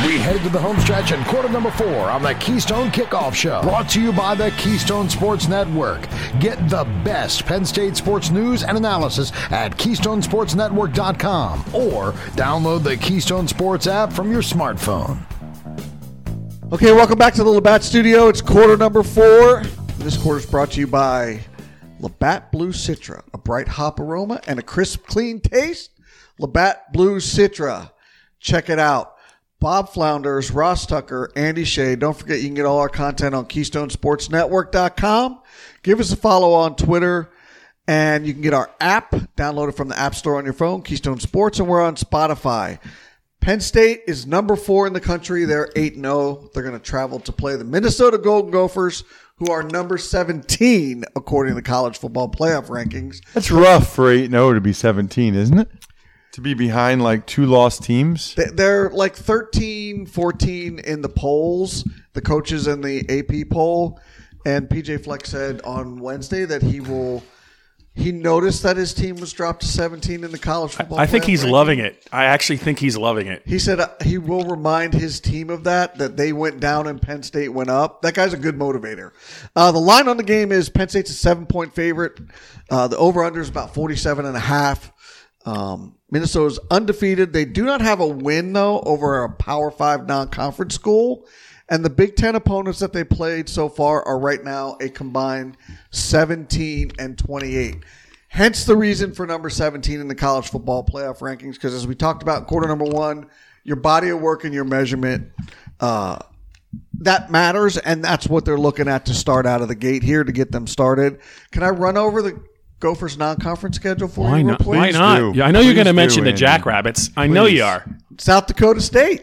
We head to the home stretch in quarter number 4 on the Keystone Kickoff Show. Brought to you by the Keystone Sports Network. Get the best Penn State sports news and analysis at KeystoneSportsNetwork.com or download the Keystone Sports app from your smartphone. Okay, welcome back to the Labatt Studio. It's quarter number 4. This quarter is brought to you by Labatt Blue Citra, a bright hop aroma and a crisp, clean taste. Labatt Blue Citra. Check it out. Bob Flounders, Ross Tucker, Andy Shea. Don't forget you can get all our content on KeystoneSportsNetwork.com. Give us a follow on Twitter, and you can get our app. Download it from the App Store on your phone, Keystone Sports, and we're on Spotify. Penn State is number 4 in the country. They're 8-0. They're going to travel to play the Minnesota Golden Gophers, who are number 17 according to the college football playoff rankings. That's rough for 8-0 to be 17, isn't it? To be behind like 2 lost teams? They're like 13, 14 in the polls, the coaches in the AP poll. And PJ Fleck said on Wednesday that he noticed that his team was dropped to 17 in the college football. I think he's loving it. I actually think he's loving it. He said he will remind his team of that they went down and Penn State went up. That guy's a good motivator. The line on the game is Penn State's a 7-point favorite. The over-under is about 47.5. Minnesota's undefeated. They do not have a win, though, over a Power 5 non-conference school. And the Big Ten opponents that they played so far are right now a combined 17-28. Hence the reason for number 17 in the college football playoff rankings, because as we talked about in quarter number 1, your body of work and your measurement, that matters, and that's what they're looking at to start out of the gate here to get them started. Can I run over the Gophers non-conference schedule for you real quick? Why not? Yeah, I know you're going to mention the Jackrabbits. I know you are. South Dakota State.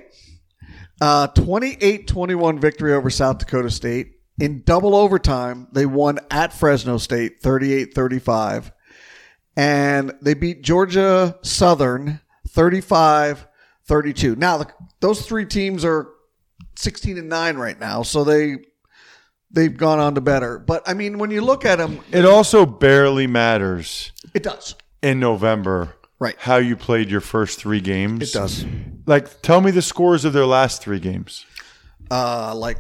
28-21 victory over South Dakota State. In double overtime, they won at Fresno State 38-35. And they beat Georgia Southern 35-32. Now, those 3 teams are 16-9 right now, so they've gone on to better. But, I mean, when you look at them... It also barely matters. It does. In November. Right. How you played your first 3 games. It does. Like, tell me the scores of their last 3 games. Like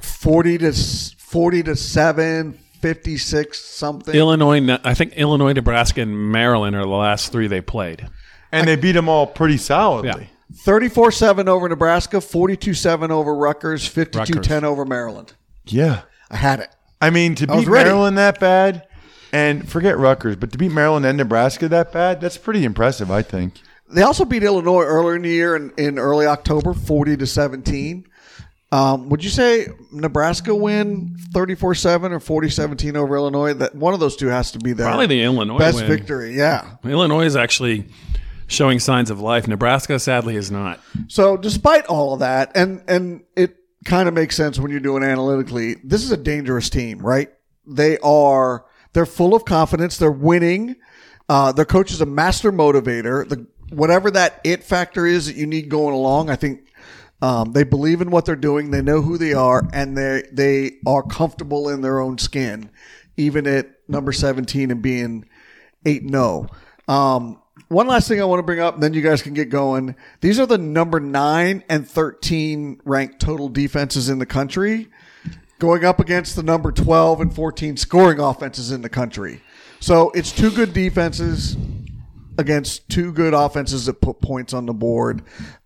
40-7, 56 something. Illinois, I think Illinois, Nebraska, and Maryland are the last 3 they played. And they beat them all pretty solidly. Yeah. 34-7 over Nebraska, 42-7 over Rutgers, 52-10 over Maryland. Yeah. I had it. I mean, to beat Maryland that bad, and forget Rutgers, but to beat Maryland and Nebraska that bad, that's pretty impressive, I think. They also beat Illinois earlier in the year in early October, 40-17. Would you say Nebraska win 34-7 or 40-17 over Illinois? That one of those two has to be their probably the Illinois best win. Victory. Yeah, Illinois is actually showing signs of life. Nebraska, sadly, is not. So, despite all of that, and it kind of makes sense when you're doing analytically, this is a dangerous team, right? They're full of confidence. They're winning. Their coach is a master motivator. Whatever that it factor is that you need going along, I think they believe in what they're doing. They know who they are, and they are comfortable in their own skin, even at number 17 and being 8-0. One last thing I want to bring up, and then you guys can get going. These are the number 9 and 13 ranked total defenses in the country, going up against the number 12 and 14 scoring offenses in the country. So it's 2 good defenses against 2 good offenses that put points on the board.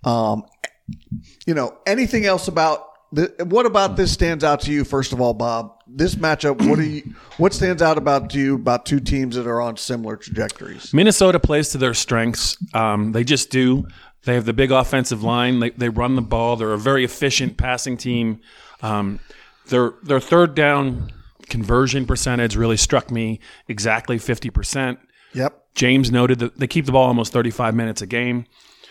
Anything else about what about this stands out to you? First of all, Bob, this matchup. What stands out about you about 2 teams that are on similar trajectories? Minnesota plays to their strengths. They just do. They have the big offensive line. They run the ball. They're a very efficient passing team. Their third down conversion percentage really struck me exactly 50%. Yep. James noted that they keep the ball almost 35 minutes a game.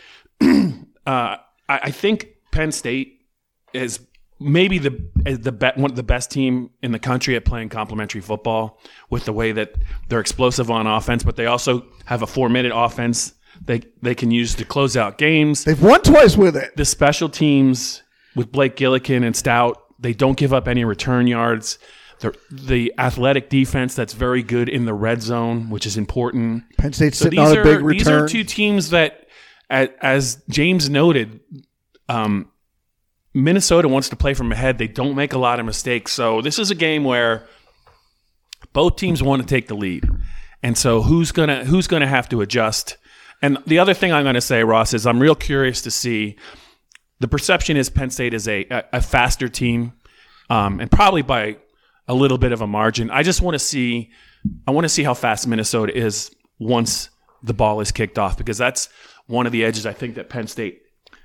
I think Penn State is maybe one of the best team in the country at playing complementary football with the way that they're explosive on offense, but they also have a 4-minute offense they can use to close out games. They've won twice with it. The special teams with Blake Gillikin and Stout, they don't give up any return yards. The athletic defense that's very good in the red zone, which is important. Penn State's sitting on a big return. These are 2 teams that, as James noted, Minnesota wants to play from ahead. They don't make a lot of mistakes. So this is a game where both teams want to take the lead. And so who's gonna have to adjust? And the other thing I'm going to say, Ross, is I'm real curious to see. The perception is Penn State is a faster team, and probably by a little bit of a margin. I just want to see. I want to see how fast Minnesota is once the ball is kicked off, because that's one of the edges I think that Penn State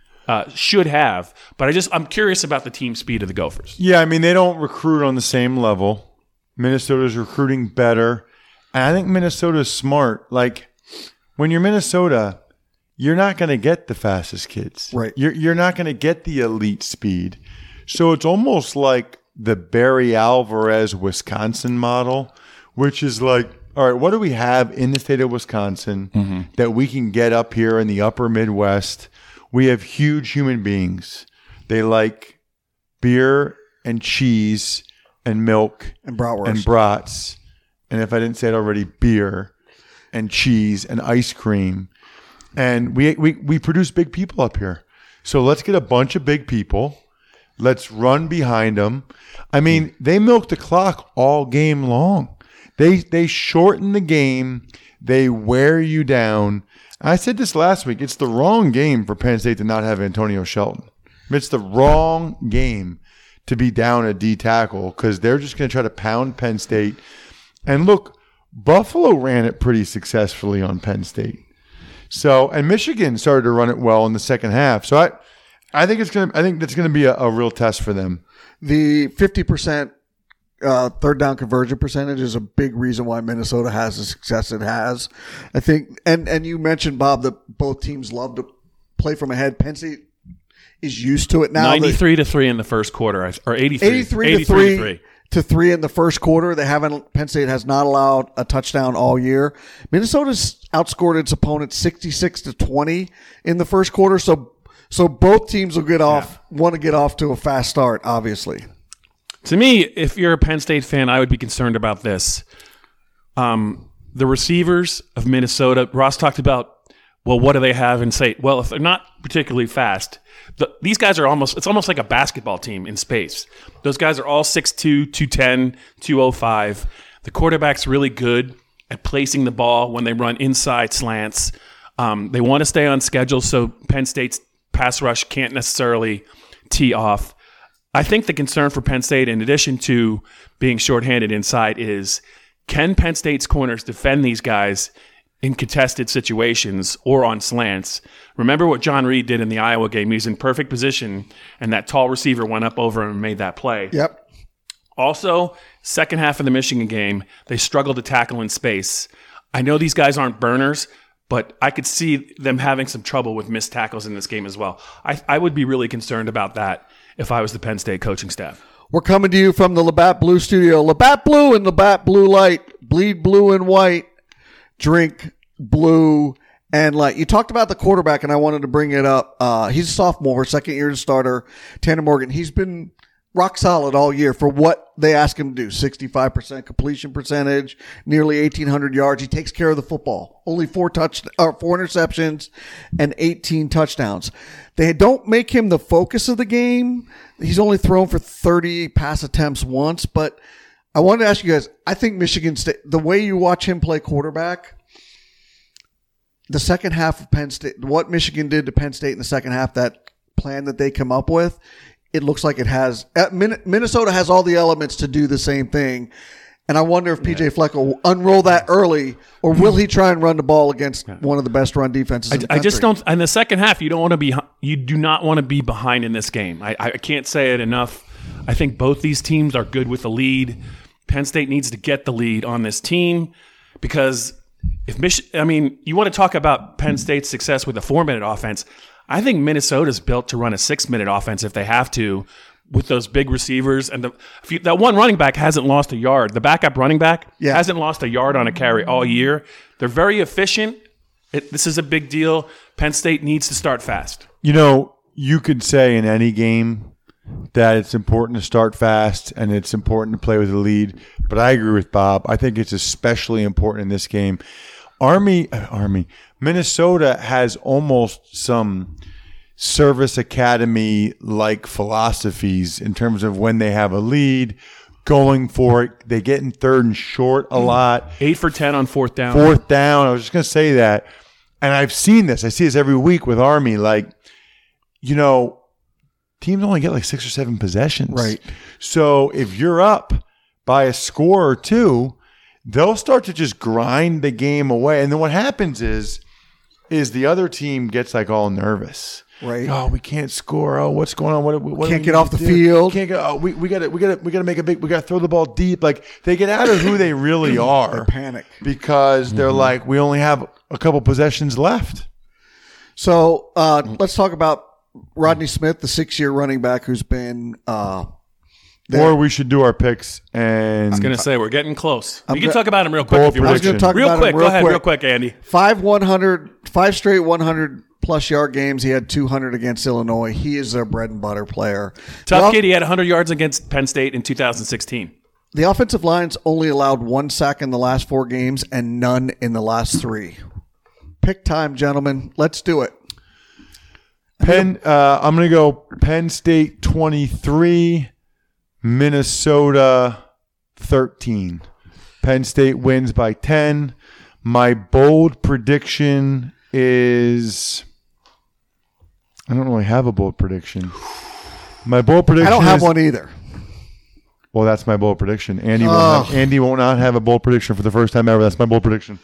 should have. But I'm curious about the team speed of the Gophers. Yeah, I mean, they don't recruit on the same level. Minnesota's recruiting better. And I think Minnesota's smart. Like, when you're Minnesota, you're not going to get the fastest kids. Right. You're not going to get the elite speed. So it's almost like the Barry Alvarez Wisconsin model, which is like, all right, what do we have in the state of Wisconsin that we can get up here in the upper Midwest? We have huge human beings. They like beer and cheese and milk And bratwurst. and brats. And if I didn't say it already, beer and cheese and ice cream. And we produce big people up here. So let's get a bunch of big people. Let's run behind them. I mean, they milk the clock all game long. They shorten the game. They wear you down. I said this last week. It's the wrong game for Penn State to not have Antonio Shelton. It's the wrong game to be down a D tackle, because they're just going to try to pound Penn State. And look, Buffalo ran it pretty successfully on Penn State. So, and Michigan started to run it well in the second half. So I think that's going to be a real test for them. The 50% third down conversion percentage is a big reason why Minnesota has the success it has. I think, and you mentioned, Bob, that both teams love to play from ahead. Penn State is used to it now. 93-3 in the first quarter, or 83 to 3 in the first quarter. Penn State has not allowed a touchdown all year. Minnesota's outscored its opponent 66-20 in the first quarter. So both teams will want to get off to a fast start, obviously. To me, if you're a Penn State fan, I would be concerned about this. The receivers of Minnesota, Ross talked about, well, what do they have in State? Well, if they're not particularly fast, these guys are it's almost like a basketball team in space. Those guys are all 6'2", 210, 205. The quarterback's really good at placing the ball when they run inside slants. They want to stay on schedule, so Penn State's pass rush can't necessarily tee off. I think the concern for Penn State, in addition to being shorthanded inside, is can Penn State's corners defend these guys in contested situations or on slants? Remember what John Reed did in the Iowa game. He was in perfect position, and that tall receiver went up over him and made that play. Yep. Also, second half of the Michigan game, they struggled to tackle in space. I know these guys aren't burners, but I could see them having some trouble with missed tackles in this game as well. I would be really concerned about that if I was the Penn State coaching staff. We're coming to you from the Labatt Blue Studio. Labatt Blue and Labatt Blue Light. Bleed blue and white. Drink blue and light. You talked about the quarterback, and I wanted to bring it up. He's a sophomore, second year starter, Tanner Morgan. He's been rock solid all year for what they ask him to do. 65% completion percentage, nearly 1,800 yards. He takes care of the football. Only 4 interceptions and 18 touchdowns. They don't make him the focus of the game. He's only thrown for 30 pass attempts once, but I wanted to ask you guys, I think Michigan State, the way you watch him play quarterback, the second half of Penn State, what Michigan did to Penn State in the second half, that plan that they come up with, it looks like it has. Minnesota has all the elements to do the same thing. And I wonder if P.J. Fleck will unroll that early, or will he try and run the ball against one of the best run defenses in the country? I just don't. In the second half, you do not want to be behind in this game. I can't say it enough. I think both these teams are good with the lead. Penn State needs to get the lead on this team, because you want to talk about Penn State's success with a 4-minute offense. I think Minnesota's built to run a 6-minute offense if they have to, with those big receivers. And that one running back hasn't lost a yard. The backup running back hasn't lost a yard on a carry all year. They're very efficient. This is a big deal. Penn State needs to start fast. You could say in any game that it's important to start fast and it's important to play with the lead. But I agree with Bob. I think it's especially important in this game. Minnesota has almost some service academy like philosophies in terms of when they have a lead, going for it. They get in third and short a lot. 8 for 10 on fourth down. Fourth down. I was just going to say that. And I've seen this. I see this every week with Army. Like, you know, teams only get like 6 or 7 possessions. Right. So if you're up by a score or two, they'll start to just grind the game away. And then what happens is the other team gets like all nervous. Right. Oh, we can't score. Oh, what's going on? What Can't get off the field. Can't get. Oh, we got to make a big. We got to throw the ball deep. Like they get out of who they really are. They panic because they're like, we only have a couple possessions left. So let's talk about Rodney Smith, the 6-year running back who's been. Or we should do our picks. And I was going to say, we're getting close. We can go- talk about him real quick if you Bold want. I was going to talk Real about quick. him Go ahead, real quick, Andy. 5 straight 100-plus yard games. He had 200 against Illinois. He is their bread and butter player. Tough kid. He had 100 yards against Penn State in 2016. The offensive line's only allowed 1 sack in the last 4 games and none in the last 3. Pick time, gentlemen. Let's do it. I'm going to go Penn State 23, Minnesota 13. Penn State wins by 10. My bold prediction is I don't really have a bold prediction. My bold prediction I don't have one either. Well, that's my bold prediction. Andy will not have a bold prediction for the first time ever. That's my bold prediction.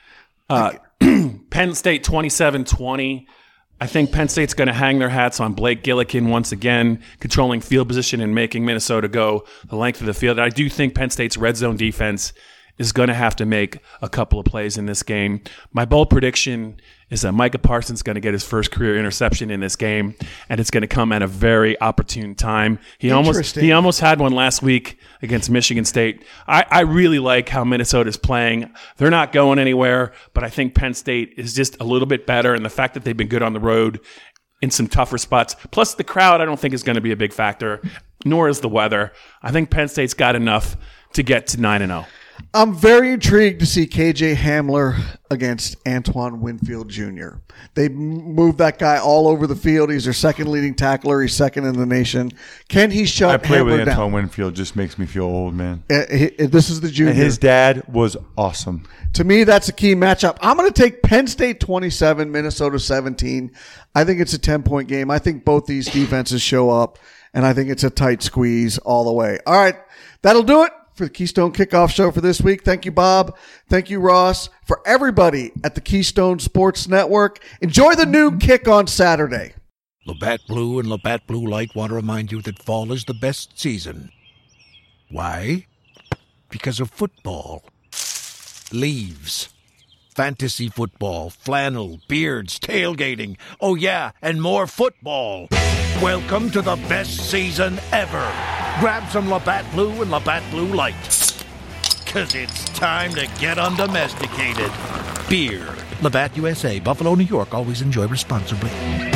Penn State 27-20. I think Penn State's going to hang their hats on Blake Gillikin once again, controlling field position and making Minnesota go the length of the field. I do think Penn State's red zone defense is going to have to make a couple of plays in this game. My bold prediction is that Micah Parsons is going to get his first career interception in this game, and it's going to come at a very opportune time. He almost had one last week against Michigan State. I really like how Minnesota's playing. They're not going anywhere, but I think Penn State is just a little bit better, and the fact that they've been good on the road in some tougher spots. Plus, the crowd I don't think is going to be a big factor, nor is the weather. I think Penn State's got enough to get to 9-0. I'm very intrigued to see KJ Hamler against Antoine Winfield Jr. They moved that guy all over the field. He's their second leading tackler. He's second in the nation. Can he shut I play Hamler with down? Antoine Winfield. Just makes me feel old, man. This is the junior. And his dad was awesome. To me, that's a key matchup. I'm going to take Penn State 27, Minnesota 17. I think it's a 10-point game. I think both these defenses show up, and I think it's a tight squeeze all the way. All right, that'll do it for the Keystone Kickoff Show for this week. Thank you, Bob. Thank you, Ross. For everybody at the Keystone Sports Network, enjoy the new kick on Saturday. Labatt Blue and Labatt Blue Light want to remind you that fall is the best season. Why? Because of football. Leaves. Fantasy football, flannel, beards, tailgating. Oh yeah, and more football. Welcome to the best season ever. Grab some Labatt Blue and Labatt Blue Light. 'Cause it's time to get undomesticated. Beer. Labatt USA, Buffalo, New York. Always enjoy responsibly.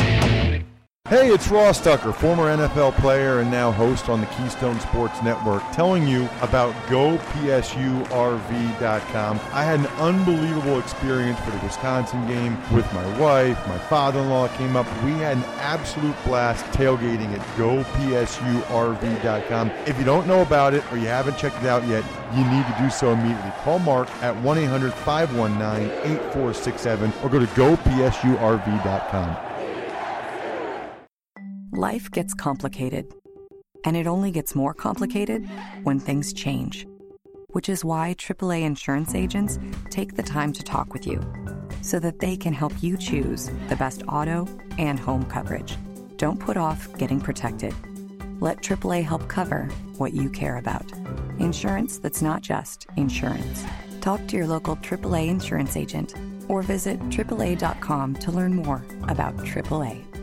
Hey, it's Ross Tucker, former NFL player and now host on the Keystone Sports Network, telling you about GoPSURV.com. I had an unbelievable experience for the Wisconsin game with my wife. My father-in-law came up. We had an absolute blast tailgating at GoPSURV.com. If you don't know about it or you haven't checked it out yet, you need to do so immediately. Call Mark at 1-800-519-8467 or go to GoPSURV.com. Life gets complicated, and it only gets more complicated when things change, which is why AAA insurance agents take the time to talk with you so that they can help you choose the best auto and home coverage. Don't put off getting protected. Let AAA help cover what you care about. Insurance that's not just insurance. Talk to your local AAA insurance agent or visit AAA.com to learn more about AAA.